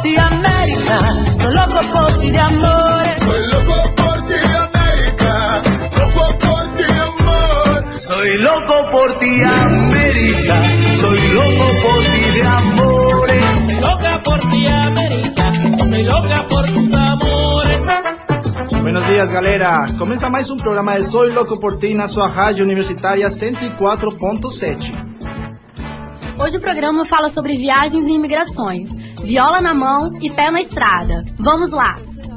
ti, América. Soy loco por ti de amores. Soy loco por ti, América. Loco por ti, amor. Soy loco por ti, América. Soy loco por ti de amores. Loca por ti, América. Soy loca por tus amores. Buenos dias, galera. Começa mais programa de Soy Louco por Ti na sua rádio universitária 104.7. Hoje o programa fala sobre viagens e imigrações. Viola na mão e pé na estrada. Vamos lá!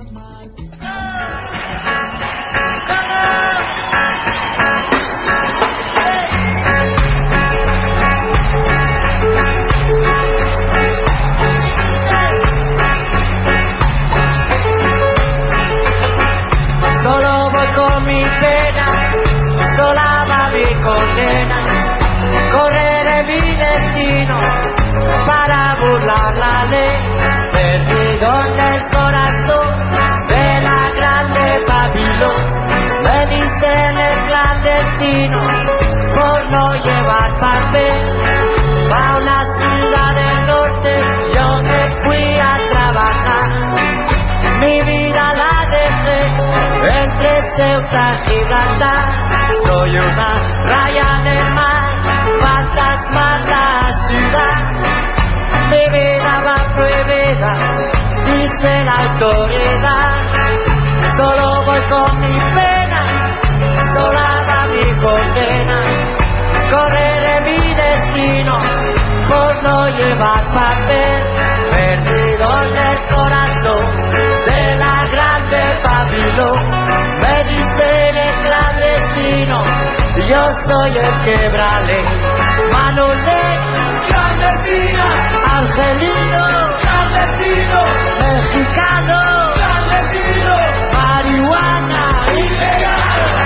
Solo voy con mi pena, sola va mi condena. Correré mi destino para burlar la ley, perdido en el corazón de la grande Babilón. Me dicen el clandestino por no llevar papel. Pa' una ciudad del norte yo me fui a trabajar. Mi vida la dejé entre Ceuta y Gibraltar. Soy una raya del mar, fantasma la ciudad. Mi vida va prohibida, dice la autoridad. Solo voy con mi pena, sola va mi condena. Correré mi destino por no llevar papel, perdido en el corazón de la grande Babilón. Me dicen el clandestino, yo soy el quebrale. Manolé, clandestino. Angelino, clandestino. Mexicano, clandestino. Marihuana, ilegal.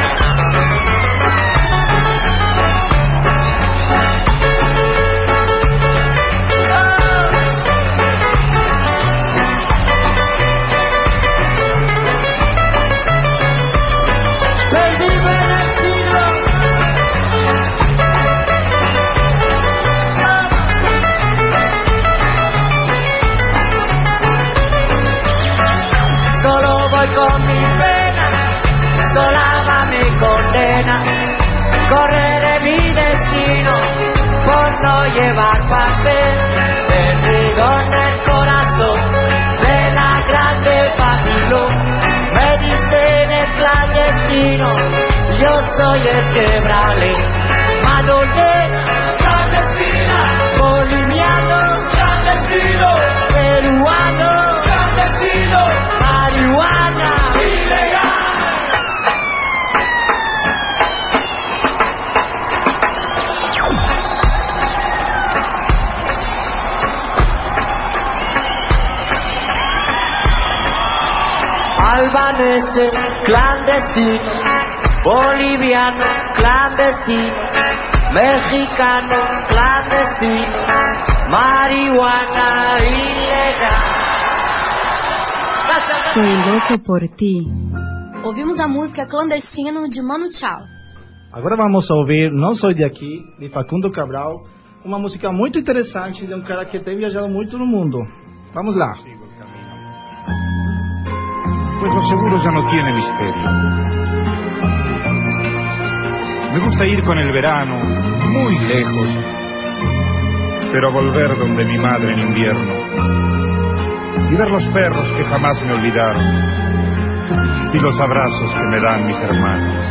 Con mi pena, sola va mi condena. Correré mi destino por no llevar papel, perdido en el corazón de la grande Babilón. Me dicen el clandestino, yo soy el quebrale. Manolé, clandestina. Boliviano, clandestino. Peruano, clandestino. Marihuana, ilegal. Albanese, clandestino. Boliviano, clandestino. Mexicano, clandestino. Marihuana, ilegal. Soy louco por ti. Ouvimos a música Clandestino de Manu Chao. Agora vamos a ouvir Não Sou de Aqui, de Facundo Cabral, uma música muito interessante de um cara que tem viajado muito no mundo. Vamos lá. Pues lo seguro ya no tiene misterio. Me gusta ir con el verano muy lejos, pero volver donde mi madre en invierno y ver los perros que jamás me olvidaron y los abrazos que me dan mis hermanos.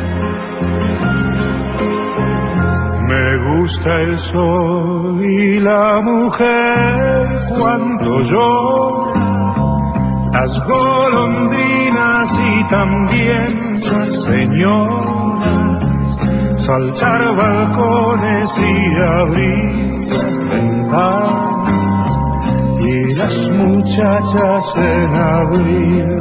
Me gusta el sol y la mujer cuando llora, las golondrinas y también las señoras, saltar balcones y abrir las ventanas y las muchachas en abril.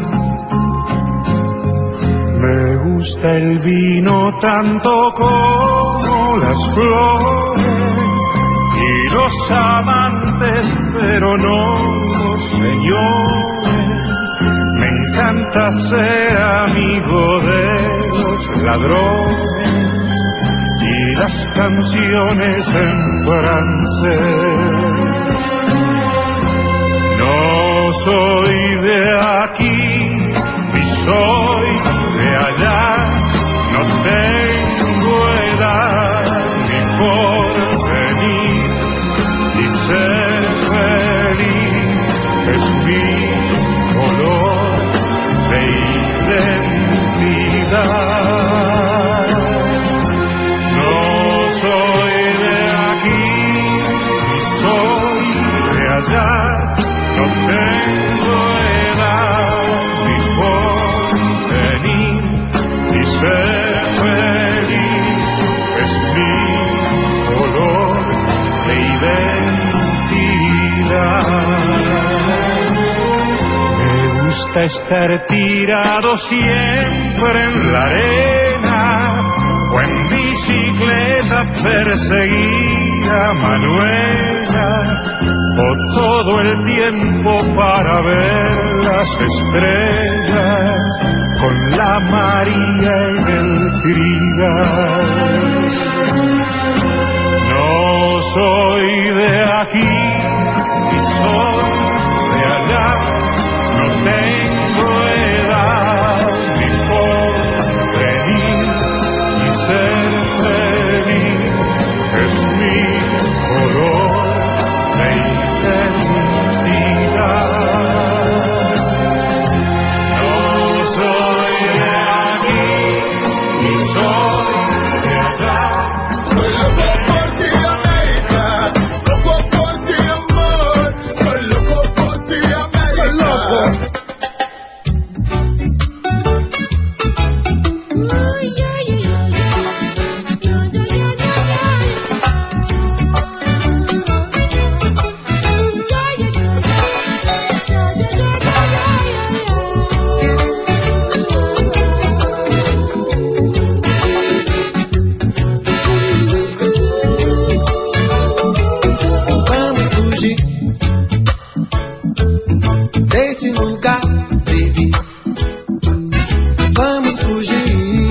Me gusta el vino tanto como las flores y los amantes, pero no los señores. Me encanta ser amigo de los ladrones y las canciones en francés. No soy de aquí, ni soy de allá, no tengo edad ni porvenir, y ser feliz es mi color de identidad. No soy de aquí, ni soy de allá, no tengo edad ni porvenir, ni ser feliz es mi color de identidad. Me gusta estar tirado siempre en la arena o en bicicleta perseguida manuela, o todo el tiempo para ver las estrellas con la María en el trigal. No soy de aquí y soy de allá, no tengo edad ni porvenir, ni ser feliz es mi color de identidad. No soy de aquí ni soy de allá. Soy loco por ti, América. Loco por ti, amor. Soy loco por ti, América. Soy loco. Vamos fugir deste lugar, baby. Vamos fugir.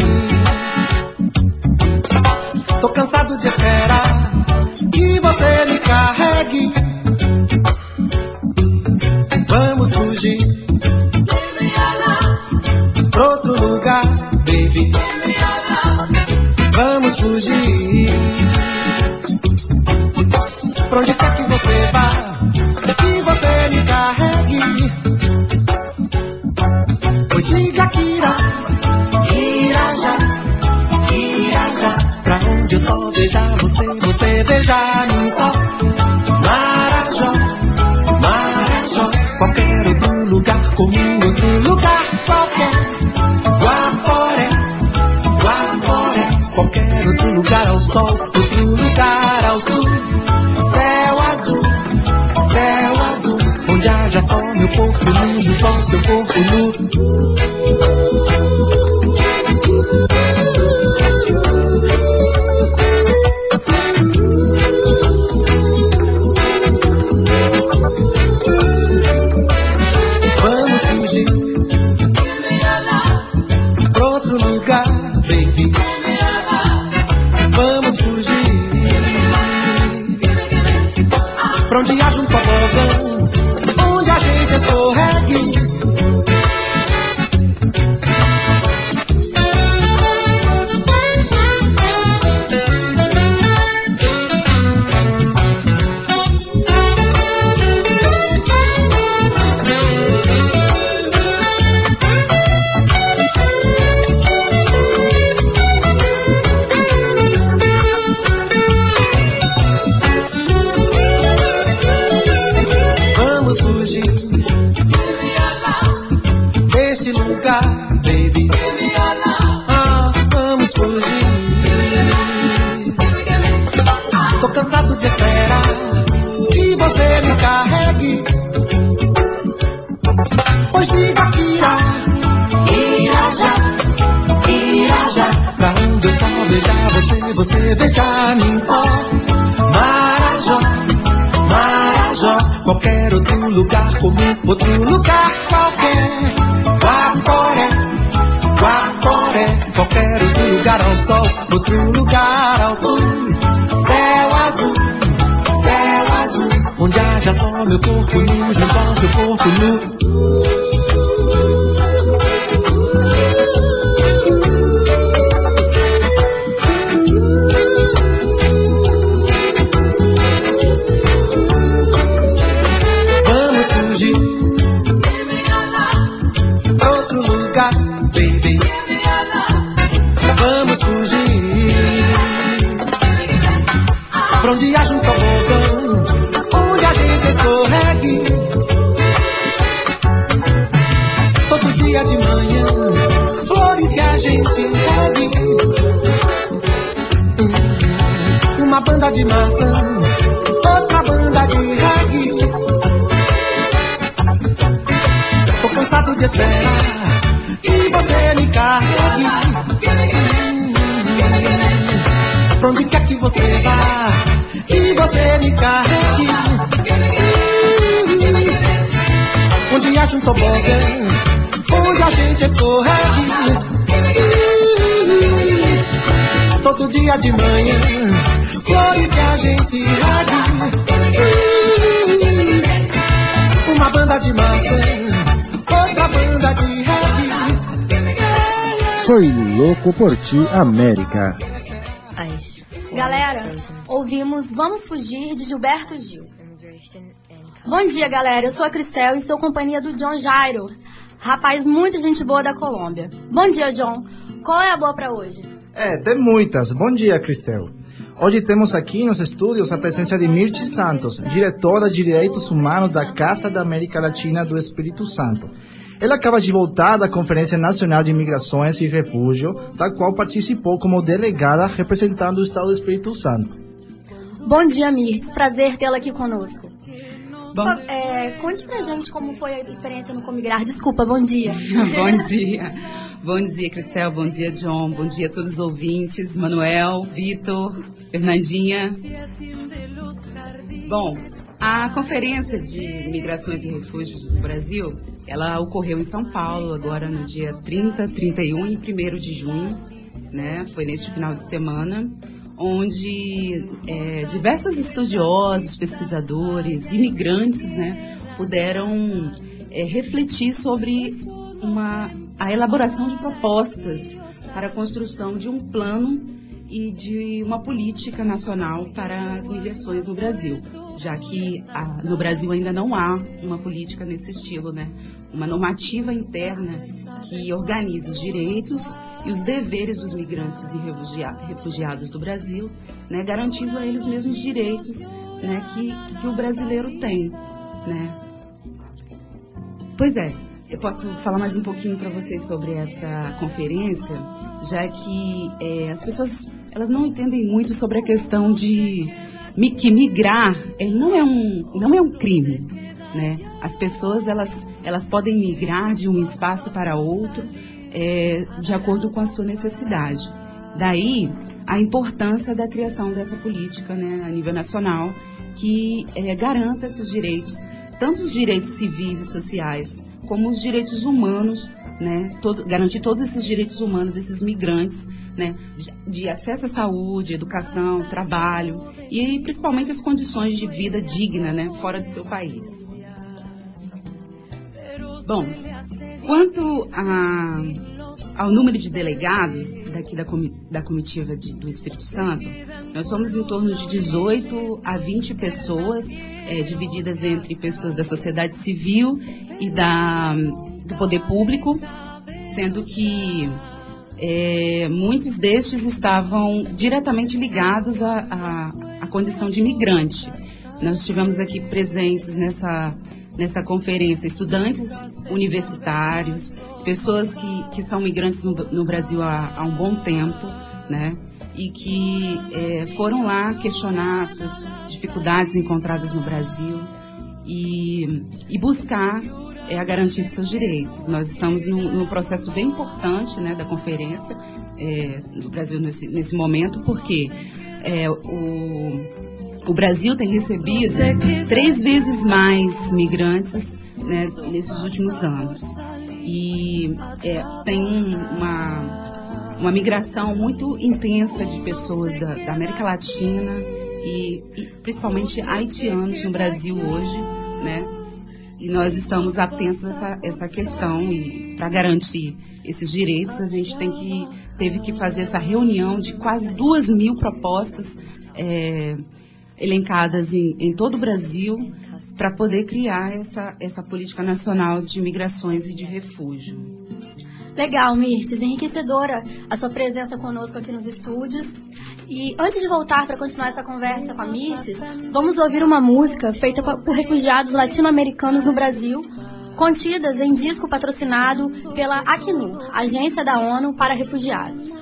Tô cansado de esperar que você me carregue. Vamos fugir pra outro lugar, baby. Vamos fugir. Pra onde quer que você vá, que você me carregue. Pois siga Kira, Irajá, Irajá. Pra onde eu só veja você, você veja mim só. Marajó, Marajó. Qualquer outro lugar comigo, outro lugar qualquer. Guaporé, Guaporé. Qualquer outro lugar ao sol, outro lugar ao sul. Céu azul, onde haja só meu corpo nu, junto ao seu corpo nu. Vamos fugir pra outro lugar, baby. Vamos fugir pra onde haja um tobogã, onde a gente escorregue. Vamos fugir deste lugar, baby. Vamos fugir. Tô cansado de esperar que você me carregue. Pois diga Kira, Irajá, Irajá. Pra onde eu só veja você, você veja mim só. Marajó, Marajó. Qualquer outro lugar comigo, outro lugar qualquer. Guaporé, Guaporé. Qualquer outro lugar ao sol, outro lugar ao sul. Céu azul, onde haja só meu corpo nu junto ao seu corpo nu. Pra onde haja um tobogã, onde a gente escorregue. Todo dia de manhã, flores que a gente regue. Uma banda de maçã, outra banda de reggae. Tô cansado de esperar que você me carregue. Pra onde quer que você vá, que você me carregue. Onde haja um tobogã, onde a gente escorregue. Todo dia de manhã, flores que a gente regue. Uma banda de maçã, outra banda de reggae. Soy louco por ti, América. Galera, ouvimos Vamos Fugir, de Gilberto Gil. Bom dia, galera. Eu sou a Cristel e estou em companhia do John Jairo, rapaz muito gente boa da Colômbia. Bom dia, John. Qual é a boa para hoje? Tem muitas. Bom dia, Cristel. Hoje temos aqui nos estúdios a presença de Mirti Santos, diretora de Direitos Humanos da Casa da América Latina do Espírito Santo. Ela acaba de voltar da Conferência Nacional de Imigrações e Refúgio, da qual participou como delegada representando o Estado do Espírito Santo. Bom dia, Mirti. Prazer tê-la aqui conosco. Conte pra gente como foi a experiência no Comigrar. Desculpa, bom dia. Bom dia. Bom dia, Cristel. Bom dia, John. Bom dia a todos os ouvintes. Manuel, Vitor, Fernandinha. Bom, a Conferência de Migrações e Refúgios do Brasil, ela ocorreu em São Paulo agora no dia 30, 31 e 1º de junho, né? Foi neste final de semana, onde diversos estudiosos, pesquisadores, imigrantes, né, puderam refletir sobre a elaboração de propostas para a construção de um plano e de uma política nacional para as migrações no Brasil, já que no Brasil ainda não há uma política nesse estilo, né? Uma normativa interna que organiza os direitos e os deveres dos migrantes e refugiados do Brasil, né? Garantindo a eles mesmos direitos, né? que o brasileiro tem, né? Pois é, eu posso falar mais um pouquinho para vocês sobre essa conferência, já que as pessoas elas não entendem muito sobre a questão de que migrar não é um crime, né? As pessoas elas podem migrar de um espaço para outro de acordo com a sua necessidade. Daí a importância da criação dessa política, né, a nível nacional, que garanta esses direitos, tanto os direitos civis e sociais como os direitos humanos, né, garantir todos esses direitos humanos desses migrantes, né, de acesso à saúde, educação, trabalho e principalmente as condições de vida digna, né, fora do seu país. Bom, quanto ao número de delegados daqui da comitiva do Espírito Santo, nós somos em torno de 18 a 20 pessoas, divididas entre pessoas da sociedade civil e do poder público, sendo que muitos destes estavam diretamente ligados à condição de imigrante. Nós estivemos aqui presentes nessa conferência estudantes universitários, pessoas que são migrantes no Brasil há um bom tempo, né? E que foram lá questionar suas dificuldades encontradas no Brasil e buscar a garantia de seus direitos. Nós estamos num processo bem importante, né, da conferência do Brasil nesse momento, porque o Brasil tem recebido 3 vezes mais migrantes, né, nesses últimos anos. E tem uma migração muito intensa de pessoas da América Latina e principalmente haitianos no Brasil hoje, né? E nós estamos atentos a essa questão, e para garantir esses direitos a gente teve que fazer essa reunião de quase 2.000 propostas elencadas em todo o Brasil para poder criar essa política nacional de migrações e de refúgio. Legal, Mirtes, enriquecedora a sua presença conosco aqui nos estúdios. E antes de voltar para continuar essa conversa com a Mirtes, vamos ouvir uma música feita por refugiados latino-americanos no Brasil, contidas em disco patrocinado pela Acnur, Agência da ONU para Refugiados.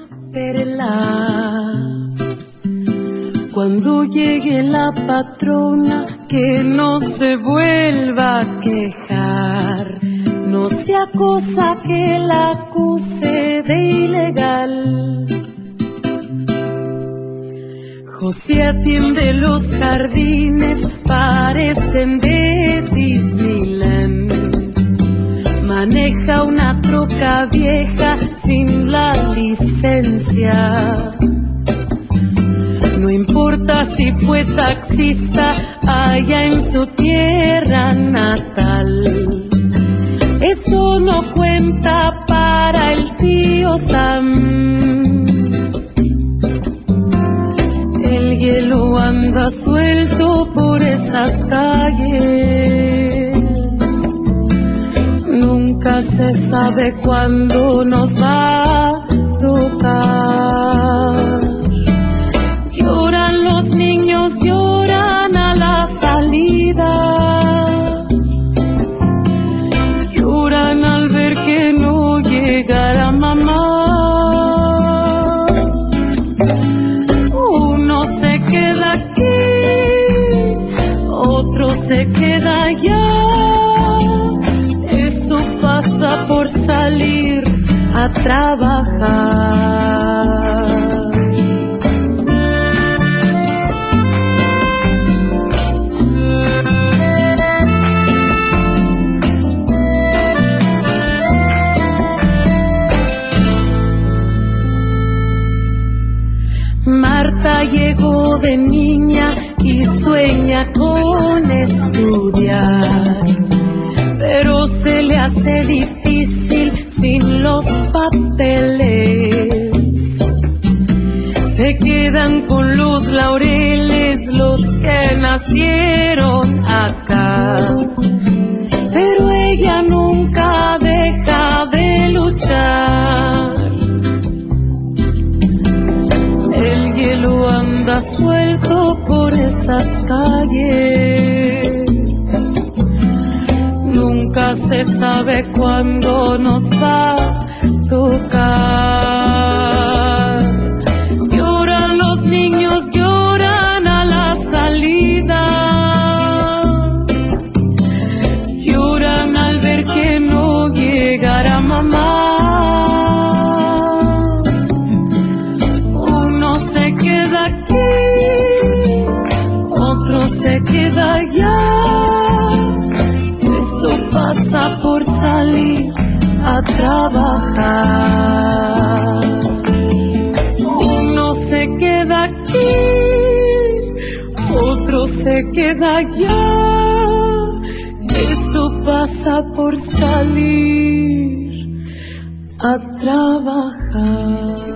Cuando llegue la patrona, que no se vuelva a quejar, no sea cosa que la acuse de ilegal. José atiende los jardines, parecen de Disneyland. Maneja una troca vieja sin la licencia. No importa si fue taxista allá en su tierra natal. Eso no cuenta para el tío Sam. El hielo anda suelto por esas calles. Nunca se sabe cuándo nos va a tocar. Lloran los niños, lloran a la salida. Lloran al ver que no llegará mamá. Uno se queda aquí, otro se queda allá. Eso pasa por salir a trabajar. Marta llegó de niña y sueña con estudiar, pero se le hace difícil sin los papeles. Se quedan con los laureles los que nacieron acá, pero ella nunca deja de luchar. El hielo anda suelto por esas calles. Nunca se sabe cuándo nos va a tocar. Lloran los niños, lloran a la salida. Lloran al ver que no llegará mamá. Se queda aquí, otro se queda allá. Eso pasa por salir a trabajar. Uno se queda aquí, otro se queda allá. Eso pasa por salir a trabajar.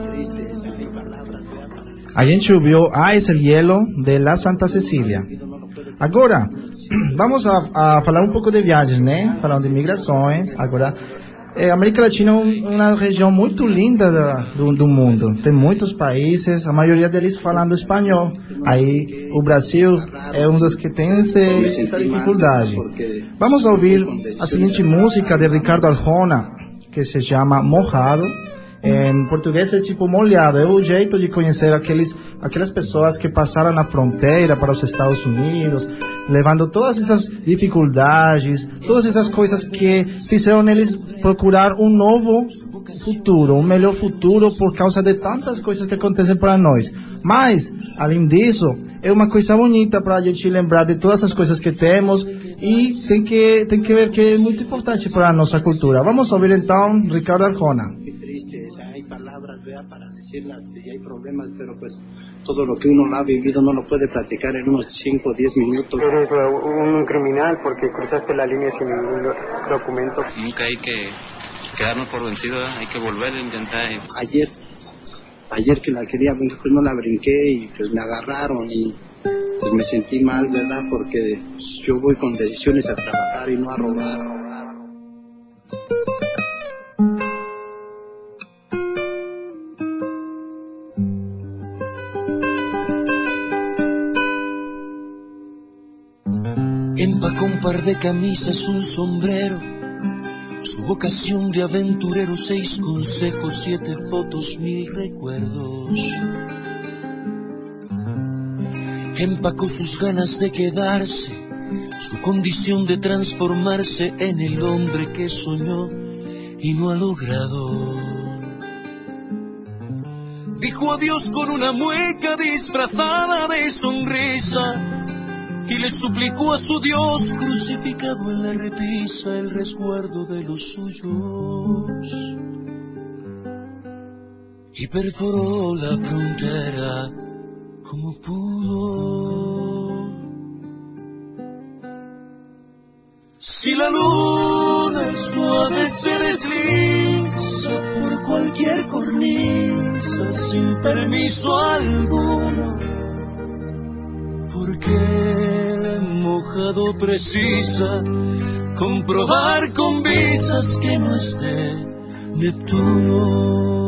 A gente ouviu Ice, el hielo, de La Santa Cecília. Agora, vamos a falar um pouco de viagens, né? Falando de migrações. Agora, a América Latina é uma região muito linda do mundo. Tem muitos países, a maioria deles falando espanhol. Aí, o Brasil é um dos que tem essa dificuldade. Vamos ouvir a seguinte música de Ricardo Arjona, que se chama Mojado. Em português é tipo molhado, é o jeito de conhecer aquelas pessoas que passaram na fronteira para os Estados Unidos, levando todas essas dificuldades, todas essas coisas que fizeram eles procurar um novo futuro, um melhor futuro por causa de tantas coisas que acontecem para nós. Mas, além disso, é uma coisa bonita para a gente lembrar de todas as coisas que temos e tem que ver que é muito importante para a nossa cultura. Vamos ouvir então Ricardo Arjona. Triste hay palabras, vea, para decirlas, y hay problemas, pero pues todo lo que uno ha vivido no lo puede platicar en unos 5 o 10 minutos. Eres un criminal porque cruzaste la línea sin ningún documento. Nunca hay que quedarnos por vencido, ¿eh? Hay que volver a intentar. Ayer que la quería brincar, pues no la brinqué y pues me agarraron y pues me sentí mal, ¿verdad? Porque yo voy con decisiones a trabajar y no a robar. Empacó un par de camisas, un sombrero, su vocación de aventurero, 6 consejos, 7 fotos, 1000 recuerdos. Empacó sus ganas de quedarse, su condición de transformarse en el hombre que soñó y no ha logrado. Dijo adiós con una mueca disfrazada de sonrisa y le suplicó a su Dios crucificado en la repisa el resguardo de los suyos. Y perforó la frontera como pudo. Si la luna suave se desliza por cualquier cornisa sin permiso alguno, porque el mojado precisa comprobar con visas que no es de Neptuno.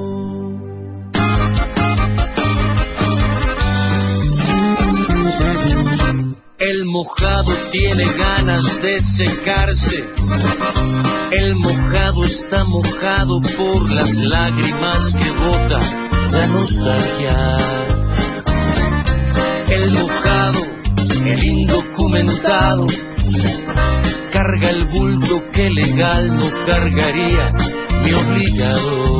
El mojado tiene ganas de secarse, el mojado está mojado por las lágrimas que bota la nostalgia. El mojado, el indocumentado, carga el bulto que legal no cargaría mi obligado.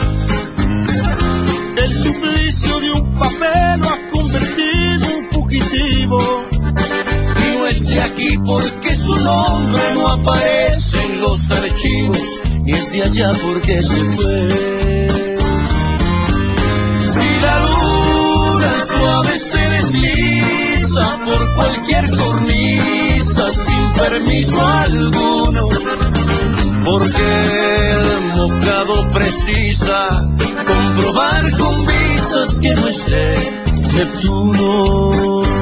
El suplicio de un papel lo ha convertido en fugitivo. Y no es de aquí porque su nombre no aparece en los archivos, ni es de allá porque se fue. Si la luna suave se desliza por cualquier cornisa sin permiso alguno, porque el mojado precisa comprobar con visas que no es de Neptuno.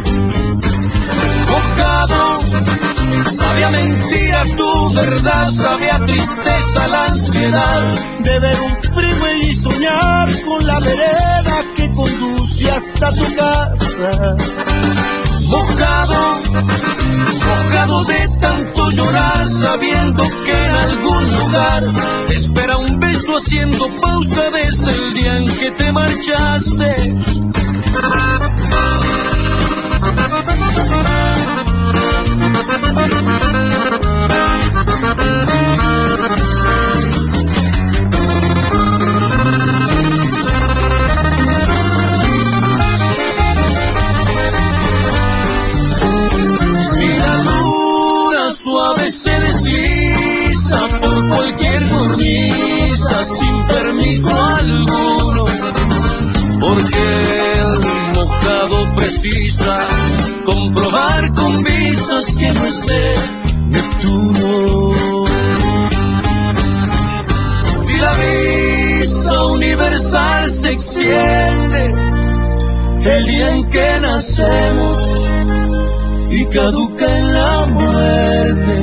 Mojado, sabe a mentira tu verdad, sabe a tristeza la ansiedad de ver un freeway y soñar con la vereda que conduce hasta tu casa. Mojado, mojado de tanto llorar, sabiendo que en algún lugar te espera un beso haciendo pausa desde el día en que te marchaste. Si la luna suave se desliza por cualquier cornisa sin permiso alguno, porque el mojado precisa comprobar con visas que no es de Neptuno. Si la visa universal se extiende el día en que nacemos y caduca en la muerte,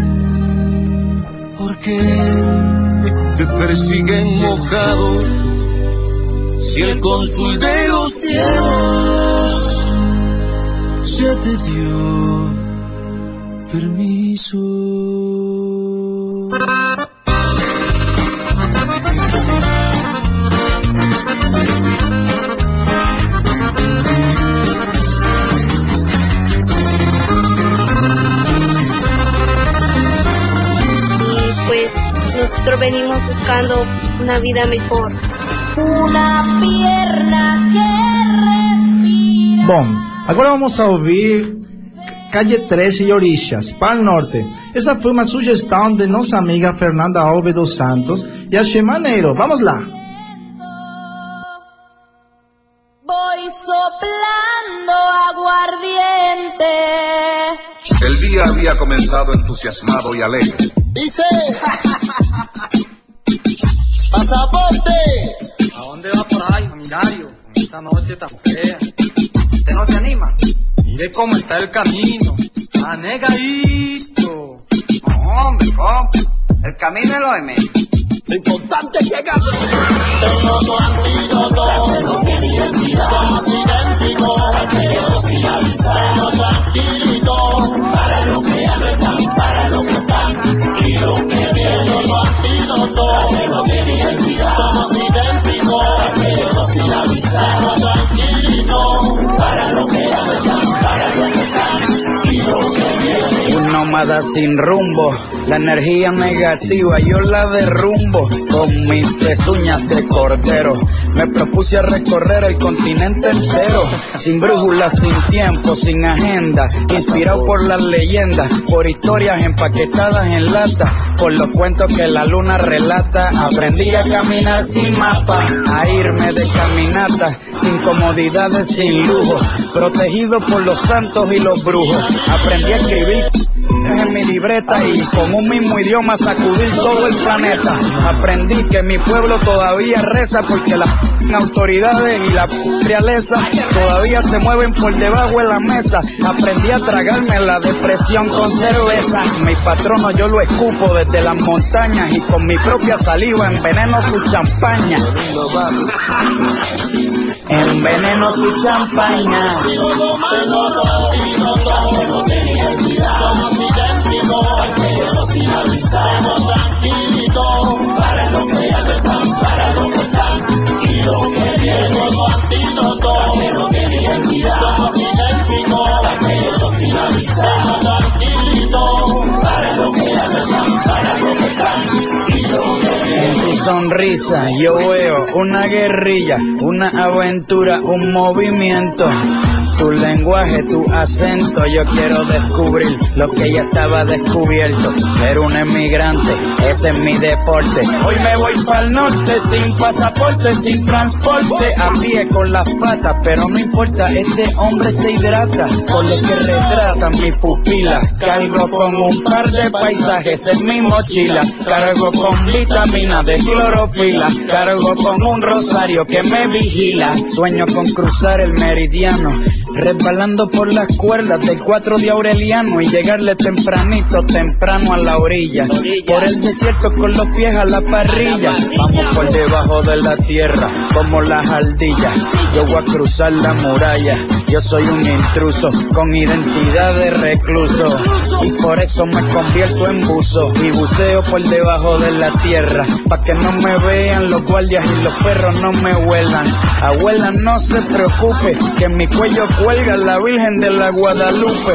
porque te persiguen mojado si el cónsul de los cielos ya te dio permiso. Pues nosotros venimos buscando una vida mejor. Una pierna que respira. Bom, agora vamos a ouvir Calle 13 y Orixas, Pal Norte. Esa fue una sugestión de nuestra amiga Fernanda Alves dos Santos y Axé Maneiro. Vamos lá. Voy soplando aguardiente. El día había comenzado entusiasmado y alegre. Dice, pasaporte. ¿A dónde va por ahí, familiario? Esta noche tan fea. ¿Usted no se anima? Mire cómo está el camino. Anegadito. No, hombre, compa. El camino es lo de menos. Lo importante es llegar. Tengo tu antídoto. No tiene identidad. Somos idénticos. Aquellos sin avisar. No tranquilito. Para lo que ya no están. Para lo que están. Y lo que viene lo antídoto. No tiene identidad. Somos idénticos. Aquellos sin avisar. No tranquilito. Para lo que ya no están. Para lo que están. Y lo que viene. Un nómada sin rumbo, la energía negativa yo la derrumbo con mis pezuñas de cordero. Me propuse a recorrer el continente entero, sin brújula, sin tiempo, sin agenda, inspirado por las leyendas, por historias empaquetadas en lata, por los cuentos que la luna relata. Aprendí a caminar sin mapa, a irme de caminata, sin comodidades, sin lujo, protegido por los santos y los brujos. Aprendí a escribir en mi libreta y con un mismo idioma sacudir todo el planeta. Aprendí que mi pueblo todavía reza porque las autoridades y la realeza todavía se mueven por debajo de la mesa. Aprendí a tragarme la depresión con cerveza. Mi patrono yo lo escupo desde las montañas y con mi propia saliva enveneno su champaña. Enveneno su champaña. Para lo que ya no están, para lo que están. Y lo que viene lo antídoto. No tiene identidad. Somos idénticos. Aquellos sin avisar. Tranquilito. Para lo que ya no están, para lo que están. Y lo que viene. En tu sonrisa yo veo una guerrilla, una aventura, un movimiento. Tu lenguaje, tu acento, yo quiero descubrir lo que ya estaba descubierto. Ser un emigrante, ese es mi deporte. Hoy me voy pa'l norte, sin pasaporte, sin transporte, a pie con las patas, pero no importa, este hombre se hidrata por lo que retratan mis pupilas. Cargo con un par de paisajes en mi mochila, cargo con vitamina de clorofila, cargo con un rosario que me vigila. Sueño con cruzar el meridiano, resbalando por las cuerdas del 4 de Aureliano y llegarle temprano a la orilla. Por el desierto con los pies a la parrilla. Vamos por debajo de la tierra como las ardillas. Yo voy a cruzar la muralla. Yo soy un intruso con identidad de recluso y por eso me convierto en buzo y buceo por debajo de la tierra pa' que no me vean los guardias y los perros no me huelan. Abuela, no se preocupe que en mi cuello cuelga la Virgen de la Guadalupe.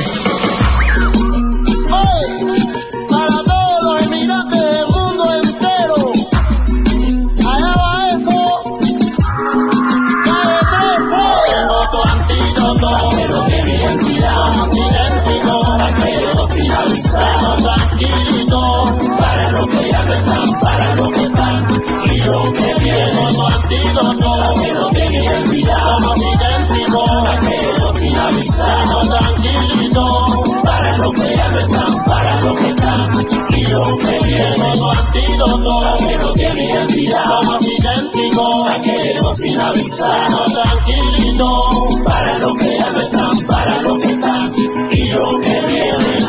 Para todos los emigrantes del mundo entero, allá va eso. Calle 13. Tengo tu antídoto, pero tiene identidad. Somos idénticos, aquellos sin avisar. Tranquilito, para lo que ya no están, para lo que están. Y lo que viene tu antídoto, pero tiene identidad. Somos idénticos, aquellos sin avisar. Tranquilito, para lo que ya no están, para lo que están. Y lo que viene tu antídoto, pero tiene identidad. Somos idénticos, aquellos sin avisar. Tranquilito, para lo que ya no están, para lo que están. Y lo que viene.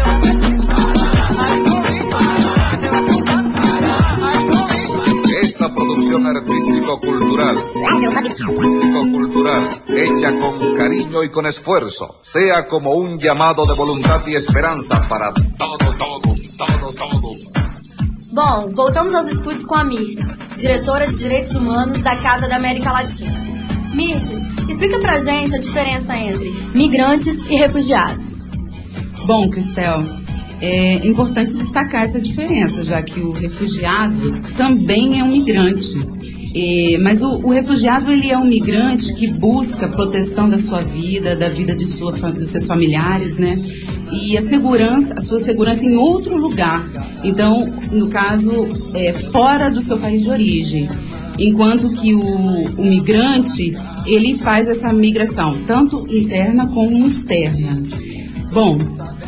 Esta producción artístico-cultural, hecha con cariño y con esfuerzo, sea como un llamado de voluntad y esperanza para todos. Bom, voltamos aos estúdios com a Mirtes, diretora de Direitos Humanos da Casa da América Latina. Mirtes, explica pra gente a diferença entre migrantes e refugiados. Bom, Cristel, é importante destacar essa diferença, já que o refugiado também é um migrante. Mas o refugiado, ele é um migrante que busca proteção da sua vida, da vida dos seus familiares, né? E a sua segurança em outro lugar. Então, no caso, fora do seu país de origem. Enquanto que o migrante, ele faz essa migração, tanto interna como externa. Bom,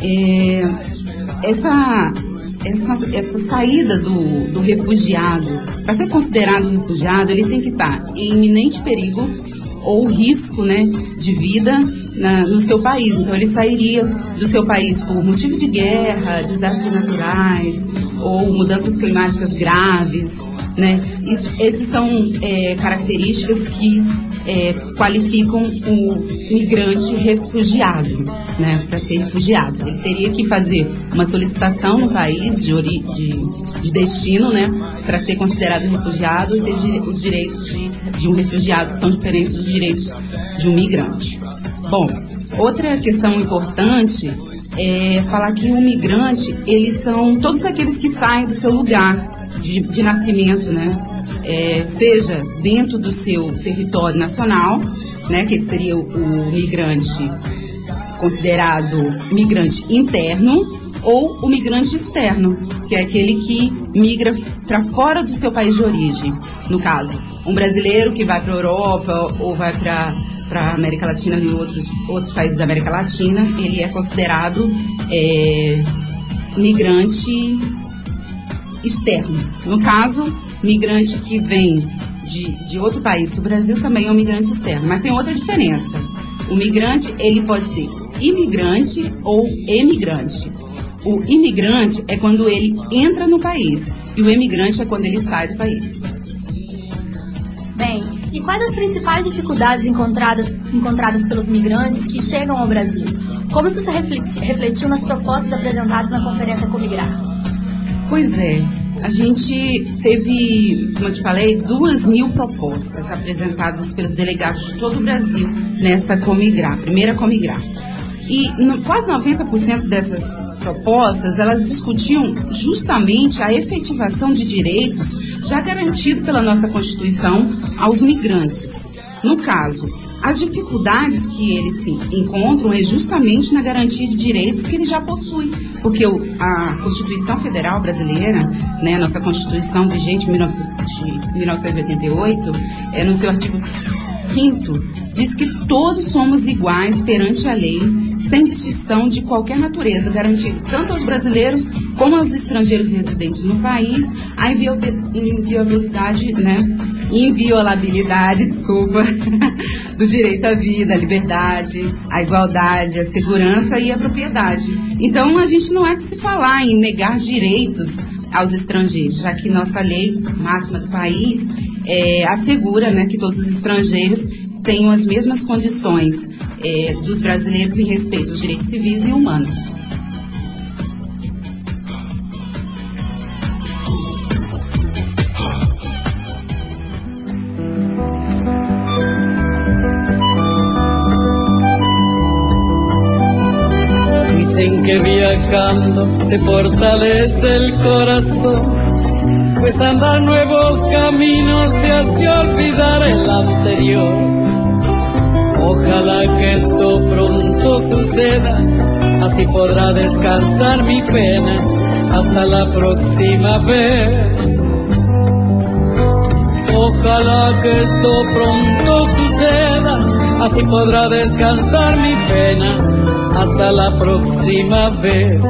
essa saída do refugiado, para ser considerado um refugiado, ele tem que estar em iminente perigo ou risco, né, de vida no seu país. Então, ele sairia do seu país por motivo de guerra, desastres naturais ou mudanças climáticas graves, né? Esses são características que qualificam o migrante refugiado, né? Para ser refugiado, ele teria que fazer uma solicitação no país de destino, né? Para ser considerado refugiado e ter os direitos de um refugiado, que são diferentes dos direitos de um migrante. Bom, outra questão importante é falar que o migrante, eles são todos aqueles que saem do seu lugar de nascimento, né? Seja dentro do seu território nacional, né? Que seria o migrante considerado migrante interno, ou o migrante externo, que é aquele que migra para fora do seu país de origem. No caso, um brasileiro que vai para a Europa ou vai para a América Latina e outros países da América Latina, ele é considerado migrante externo. No caso, migrante que vem de outro país do Brasil também é um migrante externo. Mas tem outra diferença. O migrante, ele pode ser imigrante ou emigrante. O imigrante é quando ele entra no país e o emigrante é quando ele sai do país. Bem, e quais as principais dificuldades encontradas pelos migrantes que chegam ao Brasil? Como isso se refletiu nas propostas apresentadas na Conferência Comigrar? Pois é, a gente teve, como eu te falei, 2.000 propostas apresentadas pelos delegados de todo o Brasil nessa Comigrar, primeira Comigrar. E quase 90% dessas propostas, elas discutiam justamente a efetivação de direitos já garantidos pela nossa Constituição aos migrantes. No caso, as dificuldades que eles se encontram é justamente na garantia de direitos que eles já possuem, porque a Constituição Federal Brasileira, né, nossa Constituição vigente de 1988, no seu artigo 5º, diz que todos somos iguais perante a lei, sem distinção de qualquer natureza, garantindo tanto aos como aos estrangeiros residentes no país a inviolabilidade, do direito à vida, à liberdade, à igualdade, à segurança e à propriedade. Então, a gente não é de se falar em negar direitos aos estrangeiros, já que nossa lei máxima do país assegura, né, que todos os estrangeiros tenham as mesmas condições dos brasileiros em respeito aos direitos civis e humanos. Dicen que viajando se fortalece el corazón, pues andar nuevos caminos te hace olvidar el anterior. Ojalá que esto pronto suceda, así podrá descansar mi pena hasta la próxima vez. Ojalá que esto pronto suceda, así podrá descansar mi pena hasta la próxima vez.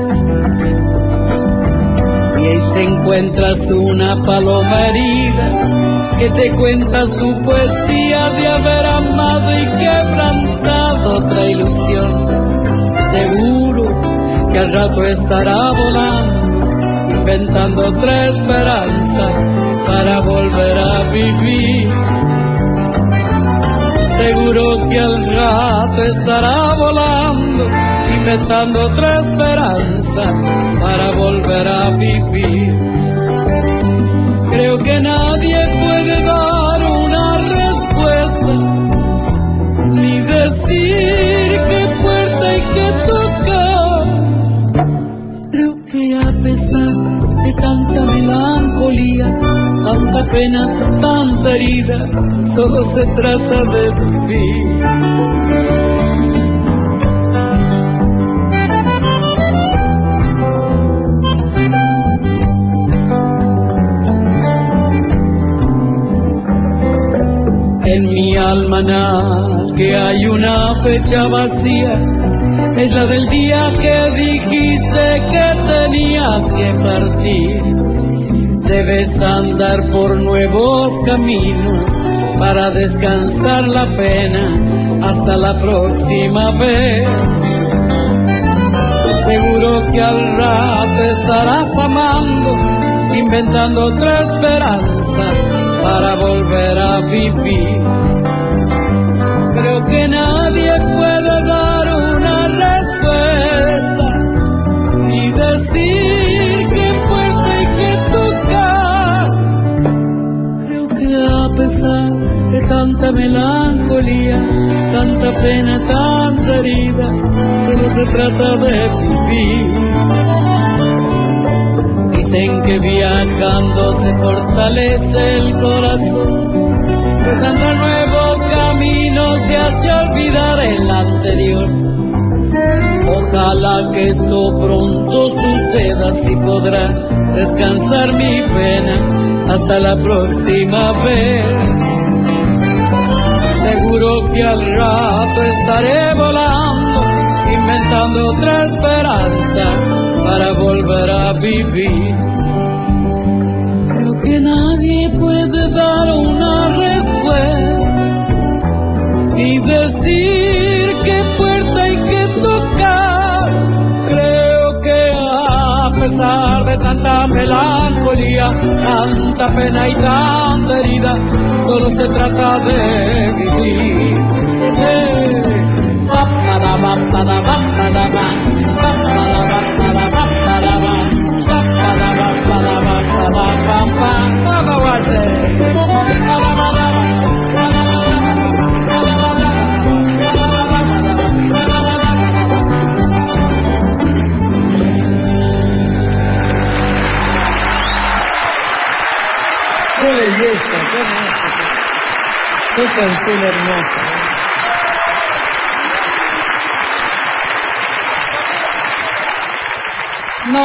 Y ahí se encuentras una paloma herida que te cuenta su poesía de haber amado y quebrantado otra ilusión. Seguro que al rato estará volando, inventando otra esperanza para volver a vivir. Seguro que al rato estará volando, inventando otra esperanza para volver a vivir. Creo que nadie puede dar una respuesta, ni decir qué puerta hay que tocar. Creo que a pesar de tanta melancolía, tanta pena, tanta herida, solo se trata de vivir. En mi almanaque que hay una fecha vacía, es la del día que dijiste que tenías que partir. Debes andar por nuevos caminos para descansar la pena hasta la próxima vez. Seguro que al rato estarás amando, inventando otra esperanza para volver a vivir. Creo que nadie puede dar una respuesta y decir qué puerta hay que tocar. Creo que a pesar de tanta melancolía, tanta pena, tanta herida, solo se trata de vivir. Dicen que viajando se fortalece el corazón, pues andar nuevos caminos te hace olvidar el anterior. Ojalá que esto pronto suceda, así podrá descansar mi pena hasta la próxima vez. Seguro que al rato estaré volando, inventando otra esperanza para volver a vivir. Creo que nadie puede dar una respuesta y decir qué puerta hay que tocar. Creo que a pesar de tanta melancolía, tanta pena y tanta herida, solo se trata de vivir. Qué belleza, qué canción hermosa. No,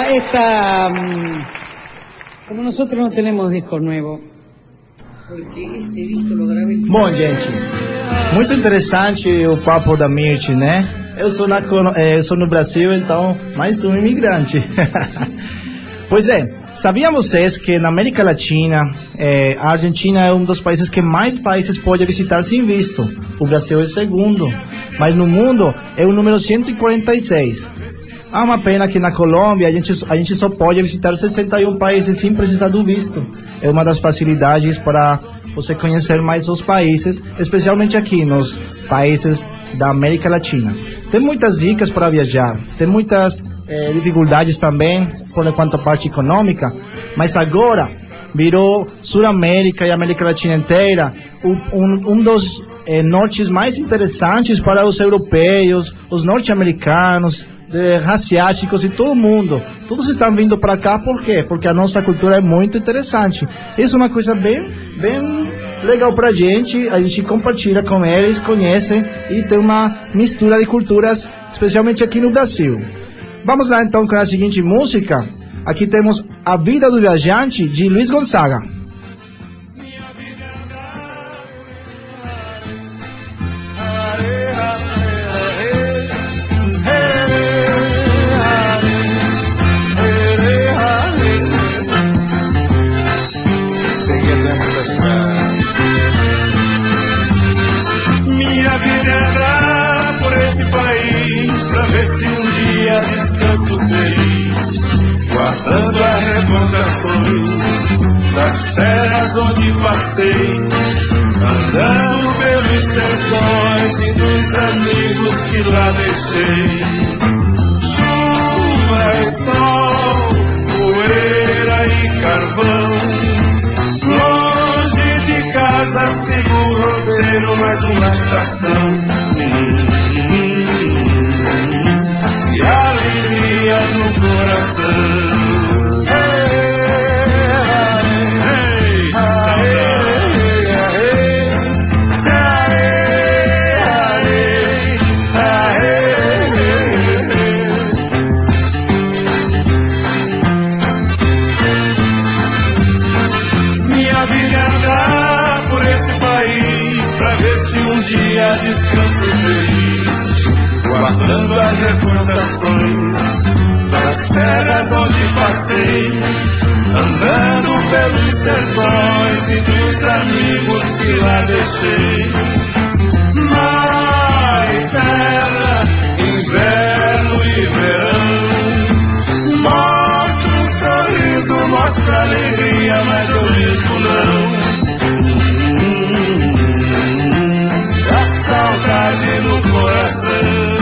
como nosotros no tenemos disco nuevo, porque este disco lo grabé el... Bom, gente, muito interessante o papo da Mirth, né? Eu sou no Brasil, então mais um imigrante. Pois é, sabiam vocês que na América Latina, a Argentina é um dos países que mais países pode visitar sem visto. O Brasil é o segundo, mas no mundo é o número 146. Há uma pena que na Colômbia a gente só pode visitar 61 países sem precisar do visto. É uma das facilidades para você conhecer mais os países, especialmente aqui nos países da América Latina. Tem muitas dicas para viajar, tem muitas dificuldades também por quanto à parte econômica, mas agora virou Sul-América e América Latina inteira um dos nortes mais interessantes para os europeus, os norte-americanos, asiáticos e todo mundo. Todos estão vindo para cá, por quê? Porque a nossa cultura é muito interessante. Isso é uma coisa bem legal pra gente. A gente compartilha com eles, conhecem e tem uma mistura de culturas, especialmente aqui no Brasil. Vamos lá então com a seguinte música. Aqui temos A Vida do Viajante, de Luiz Gonzaga. Minha vida é andar por esse país pra ver se um dia descanso feliz, guardando as recordações das terras onde passei, andando pelos sertões e dos amigos que lá deixei. Chuva e sol, poeira e carvão, longe de casa sigo o roteiro, mais uma estação. E alegria no coração. Hey, hey, descanso feliz, guardando as recordações das terras onde passei, andando pelos sertões e dos amigos que lá deixei. Mar e terra, inverno e verão, mostra um sorriso, mostra alegria, mas eu mesmo não. A saudade no coração.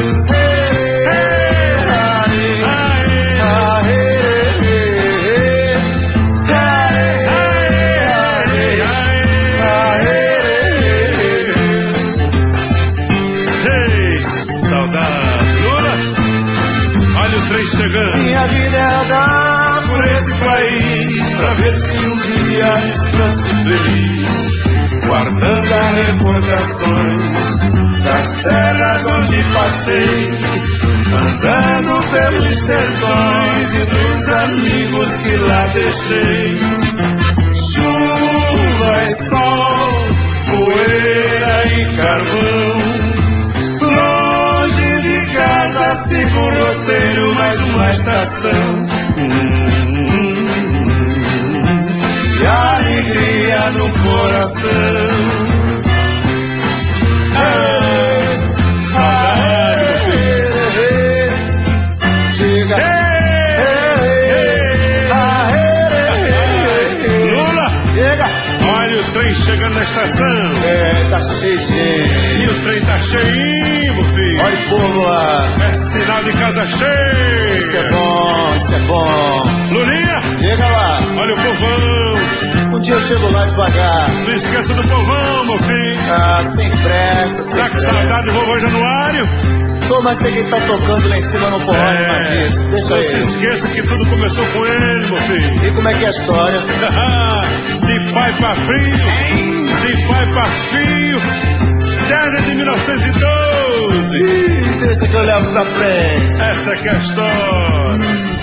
Chegando. Minha vida é andar por esse país, pra ver se um dia descanso feliz, guardando as recordações das terras onde passei, andando pelos sertões e dos amigos que lá deixei. Chuva e sol, poeira e carvão, casa, sigo o roteiro, mais uma estação. E alegria no coração. Diga. Lula, olha o trem chegando na estação. Tá cheio, gente. E o trem tá cheinho, meu filho. Olha o povo lá. É sinal de casa cheia. Isso é bom, isso é bom. Lulinha, chega lá. Olha o povão. Um dia eu chego lá devagar. Não esqueça do povão, meu filho. Ah, sem pressa, sem pressa. Tá com saudade do vovô Januário? Tô, mas sei quem tá tocando lá em cima no forró, Deixa não ele. Não se esqueça que tudo começou com ele, meu filho. E como é que é a história? De pai pra filho. De pai pra filho. Desde 1912. Ih, deixa que eu levo pra frente. Essa que é a história.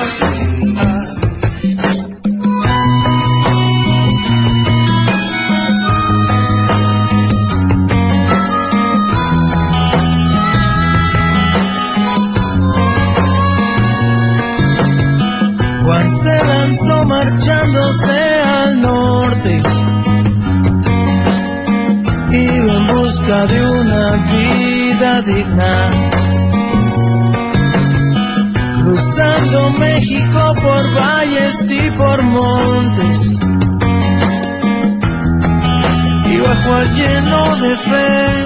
Juan se lanzó marchándose al norte, iba en busca de una vida digna, cruzando México por valles y por montes, iba Juan lleno de fe.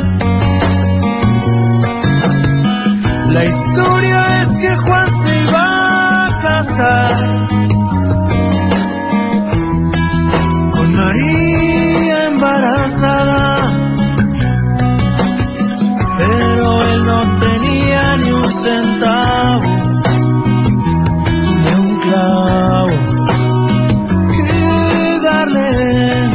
La historia es que Juan se iba a casar con María embarazada, pero él no tenía ni un centavo, ni un clavo que darle.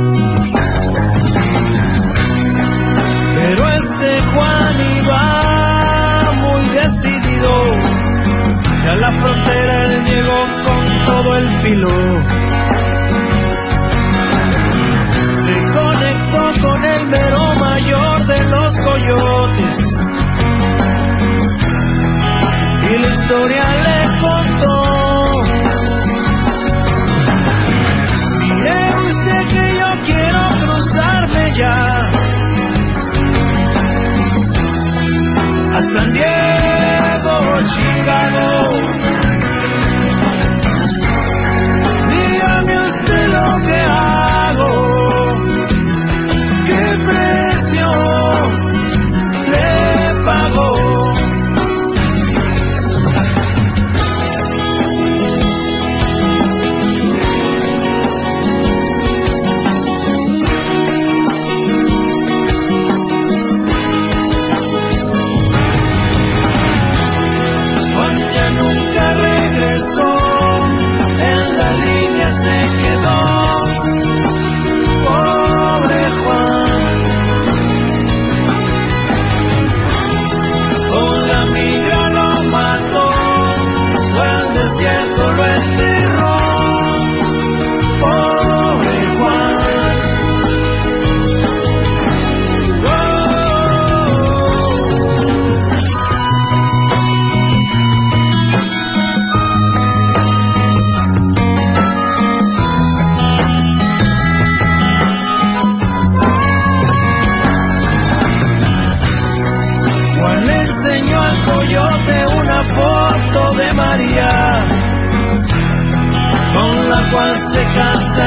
Pero este Juan iba muy decidido, y a la frontera él llegó con todo el filo. Se conectó con el mero mayor de los coyotes, y la historia le contó. Mire usted que yo quiero cruzarme ya a San Diego, Chicago. Dígame usted lo que hago, qué precio le pago.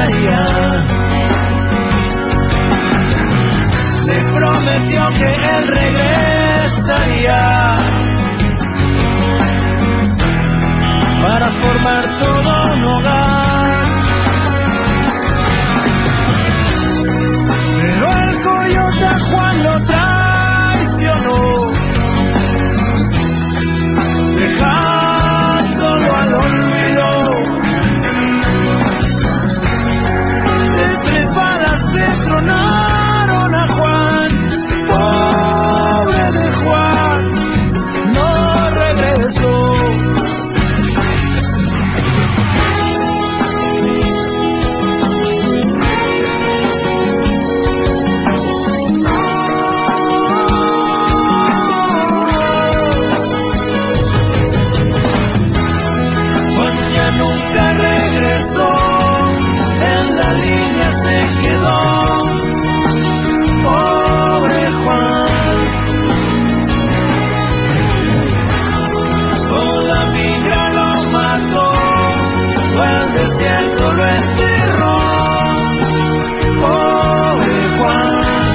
regresaría. Le prometió que él regresaría para formar todo un hogar. Pero el coyote a Juan lo traicionó, dejándolo al olvido. De 3 balas se tronaron a Juan, pobre de Juan, no regresó. Nunca regresó, en la línea se quedó, pobre Juan. Con la migra lo mató, o el desierto lo enterró, pobre Juan.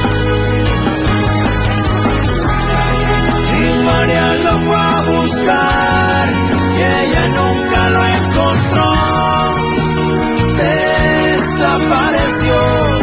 Y María lo fue a buscar, y ella nunca lo encontró, desapareció.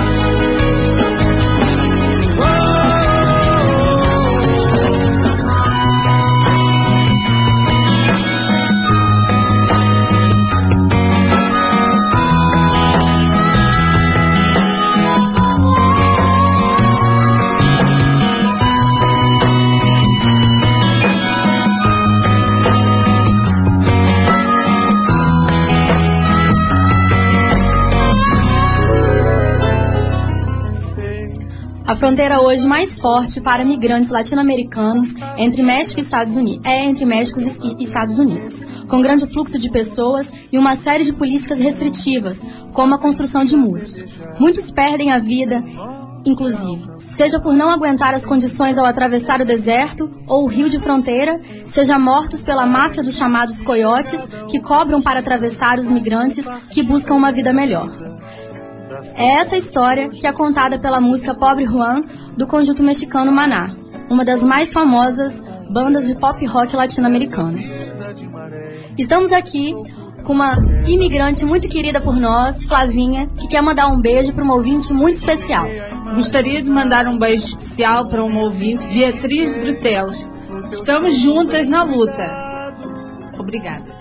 A fronteira hoje mais forte para migrantes latino-americanos entre México e Estados Unidos entre México e Estados Unidos, com grande fluxo de pessoas e uma série de políticas restritivas, como a construção de muros. Muitos perdem a vida, inclusive, seja por não aguentar as condições ao atravessar o deserto ou o rio de fronteira, seja mortos pela máfia dos chamados coiotes, que cobram para atravessar os migrantes que buscam uma vida melhor. É essa história que é contada pela música Pobre Juan, do conjunto mexicano Maná, uma das mais famosas bandas de pop rock latino-americano. Estamos aqui com uma imigrante muito querida por nós, Flavinha, que quer mandar um beijo para uma ouvinte muito especial. Gostaria de mandar um beijo especial para uma ouvinte, Beatriz de Breteles. Estamos juntas na luta. Obrigada.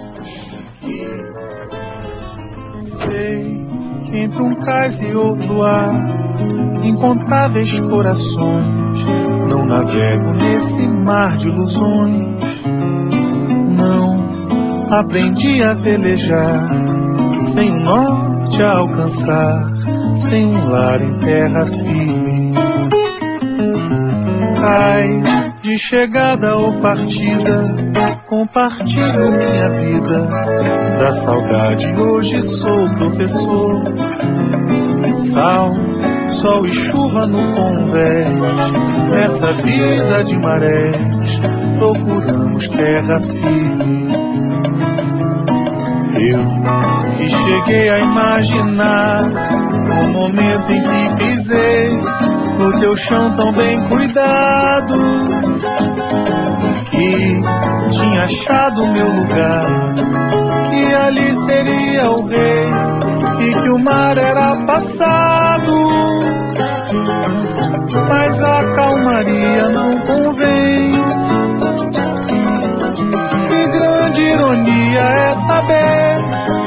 Sei que entre um cais e outro há incontáveis corações. Não navego nesse mar de ilusões. Não aprendi a velejar sem um norte a alcançar, sem um lar em terra firme. Cai de chegada ou partida, compartilho minha vida. Da saudade hoje sou professor. Sal, sol e chuva no convés, nessa vida de marés, procuramos terra firme. Eu que cheguei a imaginar o momento em que pisei no teu chão tão bem cuidado, que tinha achado o meu lugar, que ali seria o rei e que o mar era passado. Mas a calmaria não convém. Que grande ironia é saber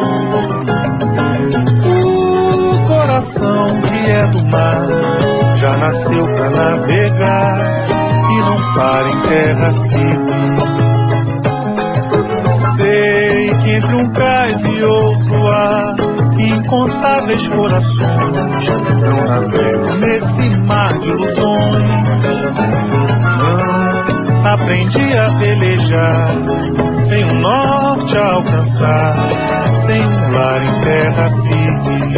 o coração que é do mar já nasceu pra navegar e não para em terra firme. Sei que entre um cais e outro há incontáveis corações. Não navego nesse mar de ilusões. Não aprendi a velejar sem um norte a alcançar, sem um lar em terra firme.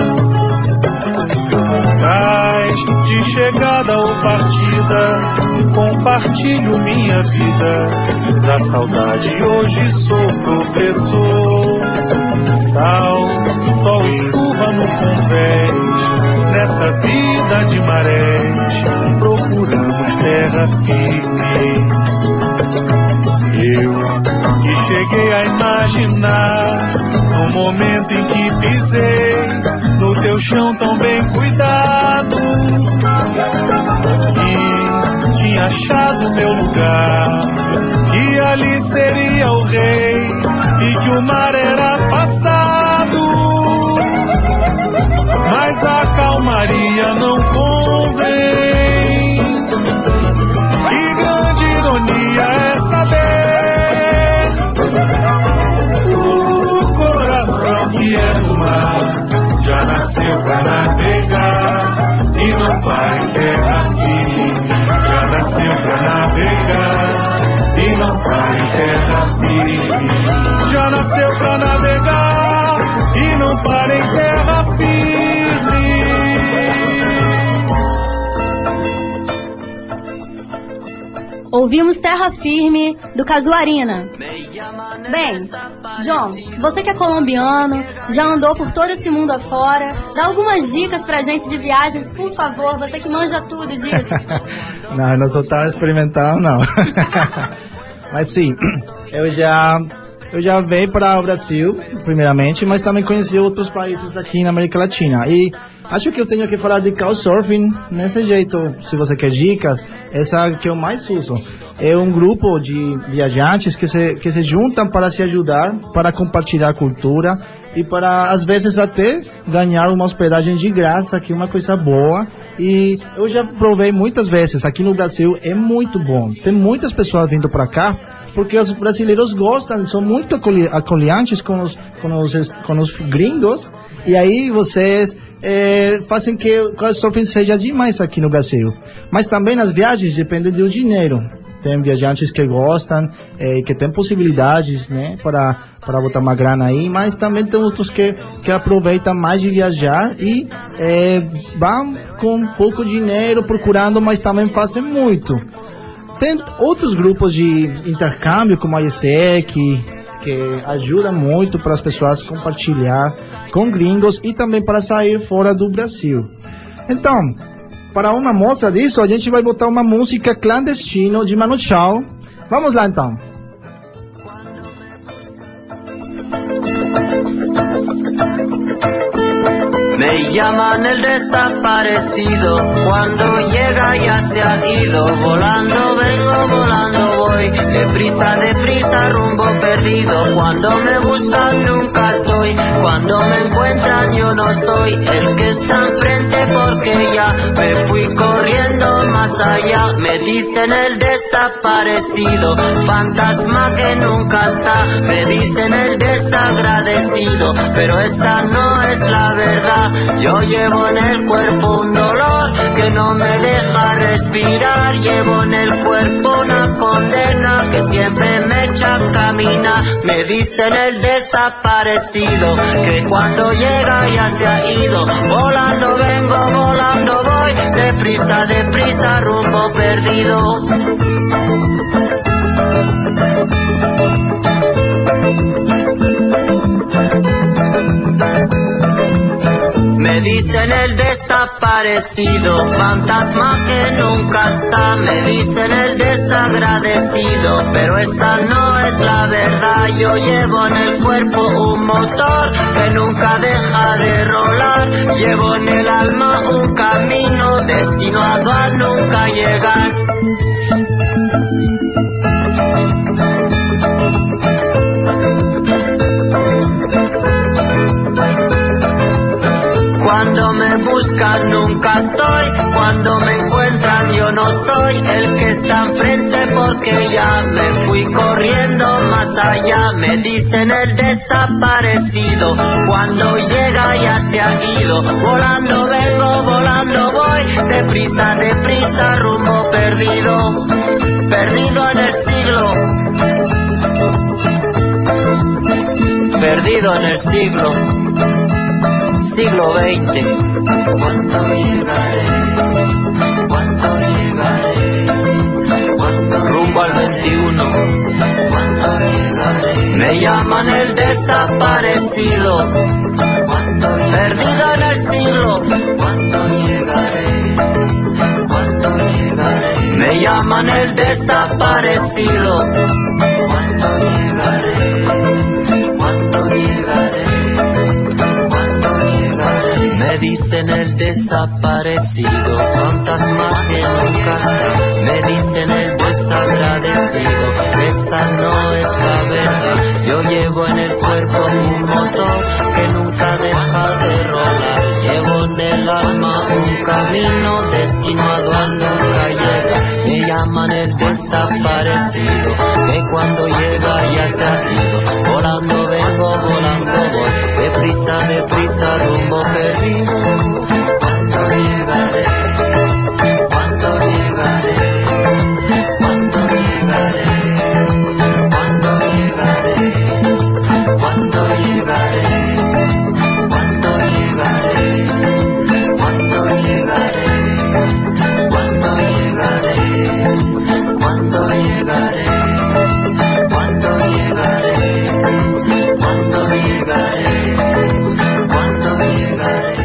Cais de chegada ou partida, compartilho minha vida. Da saudade hoje sou professor. Sal, sol e chuva no convés, nessa vida de marés, procuramos terra firme. Eu que cheguei a imaginar, no momento em que pisei no teu chão tão bem cuidado, que tinha achado meu lugar, que ali seria o rei e que o mar era passado. Mas a calmaria não convém, que grande ironia é saber o coração que é do mar já nasceu pra navegar e não para em terra firme. Já nasceu pra navegar e não para em terra firme. Já nasceu pra navegar e não para em terra firme. Ouvimos Terra Firme, do Casuarina. Bem, John, você que é colombiano, já andou por todo esse mundo afora, dá algumas dicas pra gente de viagens, por favor, você que manja tudo disso. Não, eu não sou tão experimental, não. Mas sim, eu já veio para o Brasil, primeiramente, mas também conheci outros países aqui na América Latina. E acho que eu tenho que falar de Couchsurfing nesse jeito. Se você quer dicas, essa que eu mais uso. É um grupo de viajantes que se juntam para se ajudar, para compartilhar a cultura e para, às vezes, até ganhar uma hospedagem de graça, que é uma coisa boa. E eu já provei muitas vezes. Aqui no Brasil é muito bom. Tem muitas pessoas vindo para cá porque os brasileiros gostam, são muito acolhientes com os gringos. E aí vocês fazem que o Couchsurfing seja demais aqui no Brasil. Mas também as viagens dependem do dinheiro. Tem viajantes que gostam, que têm possibilidades, né, para botar uma grana aí, mas também tem outros que aproveitam mais de viajar e vão com pouco dinheiro procurando, mas também fazem muito. Tem outros grupos de intercâmbio, como a ISEC, que ajuda muito para as pessoas compartilhar com gringos e também para sair fora do Brasil. Então, para uma mostra disso, a gente vai botar uma música clandestina de Manu Chao. Vamos lá então. Me llaman el desaparecido, cuando llega ya se ha ido, volando vengo, volando voy, deprisa, rumbo perdido, cuando me buscan nunca estoy, cuando me encuentran yo no soy el que está enfrente porque ya me fui corriendo más allá, me dicen el desaparecido, fantasma que nunca está, me dicen el desagradecido, pero esa no es la verdad. Yo llevo en el cuerpo un dolor que no me deja respirar. Llevo en el cuerpo una condena que siempre me echa a caminar. Me dicen el desaparecido que cuando llega ya se ha ido. Volando vengo, volando voy, deprisa, rumbo perdido. Me dicen el desaparecido, fantasma que nunca está. Me dicen el desagradecido, pero esa no es la verdad. Yo llevo en el cuerpo un motor que nunca deja de rolar. Llevo en el alma un camino destinado a nunca llegar. Cuando me buscan nunca estoy, cuando me encuentran yo no soy el que está enfrente porque ya me fui corriendo más allá. Me dicen el desaparecido, cuando llega ya se ha ido. Volando vengo, volando voy, deprisa, rumbo perdido, perdido en el siglo, perdido en el siglo. Siglo XX. ¿Cuándo llegaré? ¿Cuándo llegaré? ¿Cuándo rumbo al 21? ¿Cuándo llegaré? Me llaman el desaparecido. ¿Cuándo perdido en el decirlo. ¿Cuándo llegaré? ¿Cuándo llegaré? Me llaman el desaparecido. ¿Cuándo llegaré? ¿Cuándo llegaré? ¿Cuándo llegaré? Me dicen el desaparecido, fantasma que nunca está. Me dicen el desagradecido, esa no es la verdad. Yo llevo en el cuerpo un motor que nunca deja de rodar. Llevo en el alma un camino destinado a nunca llegar. Me llaman el desaparecido, que cuando llega ya se ha ido. Volando vengo, volando voy, deprisa, rumbo perdido. ¿Cuándo llegaré? ¿Cuándo llegaré? ¿Cuándo llegaré? ¿Cuándo llegaré? ¿Cuándo llegaré? ¿Cuándo llegaré? ¿Cuándo llegaré? ¿Cuándo llegaré? ¿Cuándo llegaré? ¿Cuándo llegaré? ¿Cuándo llegaré? ¿Cuándo llegaré?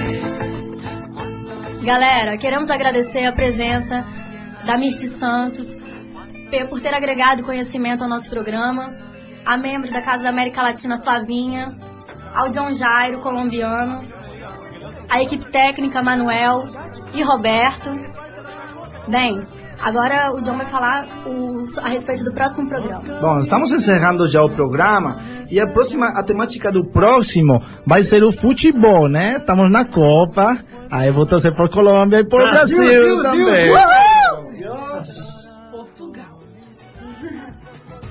Galera, queremos agradecer a presença da Mirti Santos por ter agregado conhecimento ao nosso programa, a membro da Casa da América Latina Flavinha, ao John Jairo, colombiano, a equipe técnica Manuel e Roberto. Bem, agora o John vai falar a respeito do próximo programa. Bom, estamos encerrando já o programa e a temática do próximo vai ser o futebol, né? Estamos na Copa, aí eu vou torcer por Colômbia e por Brasil também. Portugal.